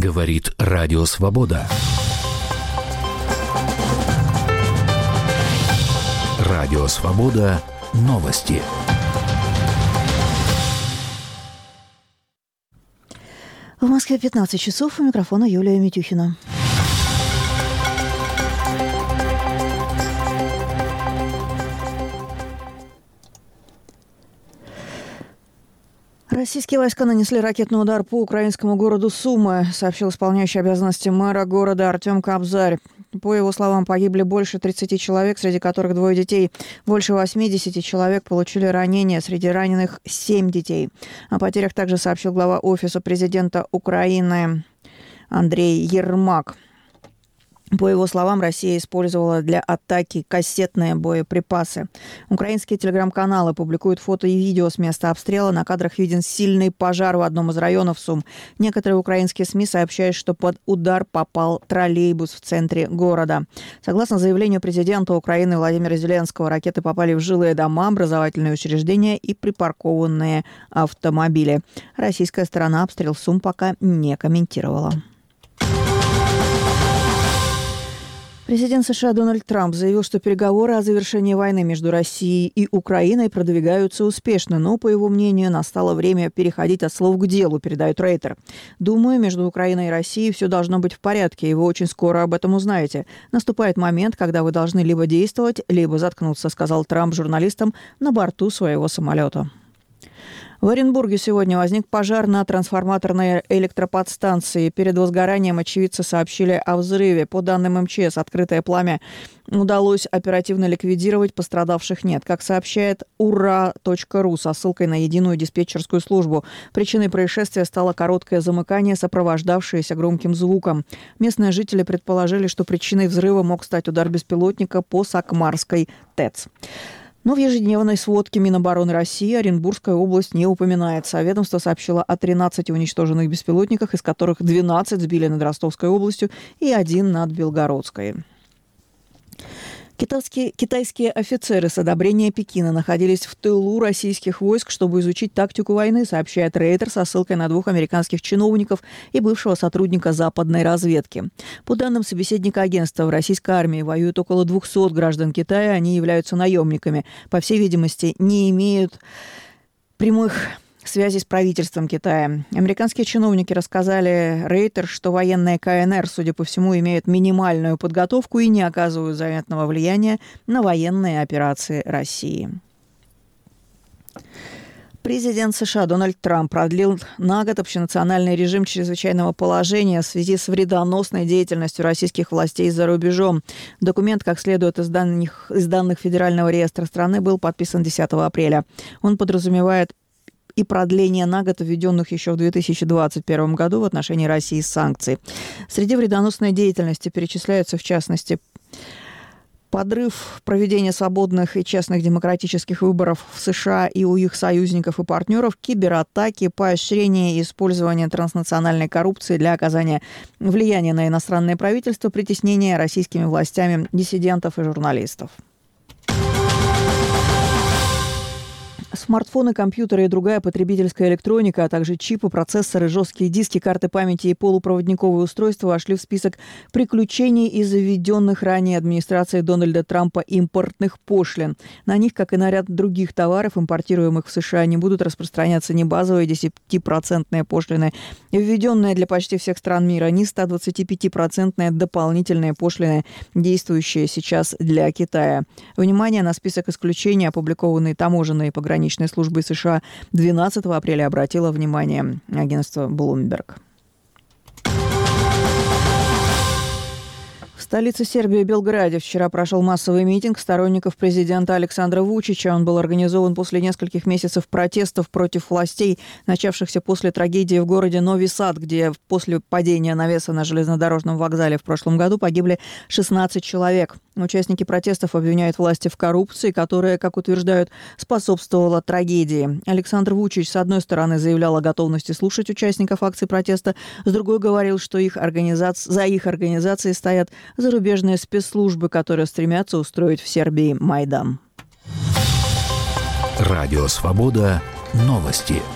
Говорит Радио Свобода. Радио Свобода. Новости. В Москве 15 часов. У микрофона Юлия Митюхина. Российские войска нанесли ракетный удар по украинскому городу Сумы, сообщил исполняющий обязанности мэра города Артем Кобзарь. По его словам, погибли больше 30 человек, среди которых 2 детей. Больше 80 человек получили ранения, среди раненых 7 детей. О потерях также сообщил глава Офиса президента Украины Андрей Ермак. По его словам, Россия использовала для атаки кассетные боеприпасы. Украинские телеграм-каналы публикуют фото и видео с места обстрела. На кадрах виден сильный пожар в одном из районов Сум. Некоторые украинские СМИ сообщают, что под удар попал троллейбус в центре города. Согласно заявлению президента Украины Владимира Зеленского, ракеты попали в жилые дома, образовательные учреждения и припаркованные автомобили. Российская сторона обстрел Сум пока не комментировала. Президент США Дональд Трамп заявил, что переговоры о завершении войны между Россией и Украиной продвигаются успешно, но, по его мнению, настало время переходить от слов к делу, передает Рейтер. «Думаю, между Украиной и Россией все должно быть в порядке, и вы очень скоро об этом узнаете. Наступает момент, когда вы должны либо действовать, либо заткнуться», сказал Трамп журналистам на борту своего самолета. В Оренбурге сегодня возник пожар на трансформаторной электроподстанции. Перед возгоранием очевидцы сообщили о взрыве. По данным МЧС, открытое пламя удалось оперативно ликвидировать, пострадавших нет. Как сообщает ура.ру со ссылкой на единую диспетчерскую службу, причиной происшествия стало короткое замыкание, сопровождавшееся громким звуком. Местные жители предположили, что причиной взрыва мог стать удар беспилотника по Сакмарской ТЭЦ. Но в ежедневной сводке Минобороны России Оренбургская область не упоминается. Ведомство сообщило о 13 уничтоженных беспилотниках, из которых 12 сбили над Ростовской областью и 1 над Белгородской. Китайские офицеры с одобрения Пекина находились в тылу российских войск, чтобы изучить тактику войны, сообщает Рейтер со ссылкой на 2 американских чиновников и бывшего сотрудника западной разведки. По данным собеседника агентства, в российской армии воюют около 200 граждан Китая, они являются наемниками. По всей видимости, не имеют прямых связи с правительством Китая. Американские чиновники рассказали Рейтер, что военные КНР, судя по всему, имеют минимальную подготовку и не оказывают заметного влияния на военные операции России. Президент США Дональд Трамп продлил на год общенациональный режим чрезвычайного положения в связи с вредоносной деятельностью российских властей за рубежом. Документ, как следует из данных Федерального реестра страны, был подписан 10 апреля. Он подразумевает и продление на год введенных еще в 2021 году в отношении России санкций. Среди вредоносной деятельности перечисляются, в частности, подрыв проведения свободных и честных демократических выборов в США и у их союзников и партнеров, кибератаки, поощрение и использование транснациональной коррупции для оказания влияния на иностранные правительства, притеснение российскими властями диссидентов и журналистов. Смартфоны, компьютеры и другая потребительская электроника, а также чипы, процессоры, жесткие диски, карты памяти и полупроводниковые устройства вошли в список приключений из заведенных ранее администрацией Дональда Трампа импортных пошлин. На них, как и на ряд других товаров, импортируемых в США, не будут распространяться ни базовые 10% пошлины, введенные для почти всех стран мира, ни 125% дополнительные пошлины, действующие сейчас для Китая. Внимание на список исключений, опубликованный таможенной и пограничной службой США 12 апреля, обратило внимание агентство Bloomberg. В столице Сербии, Белграде, вчера прошел массовый митинг сторонников президента Александра Вучича. Он был организован после нескольких месяцев протестов против властей, начавшихся после трагедии в городе Нови Сад, где после падения навеса на железнодорожном вокзале в прошлом году погибли 16 человек. Участники протестов обвиняют власти в коррупции, которая, как утверждают, способствовала трагедии. Александр Вучич, с одной стороны, заявлял о готовности слушать участников акций протеста, с другой говорил, что за их организацией стоят зарубежные спецслужбы, которые стремятся устроить в Сербии Майдан. Радио Свобода. Новости.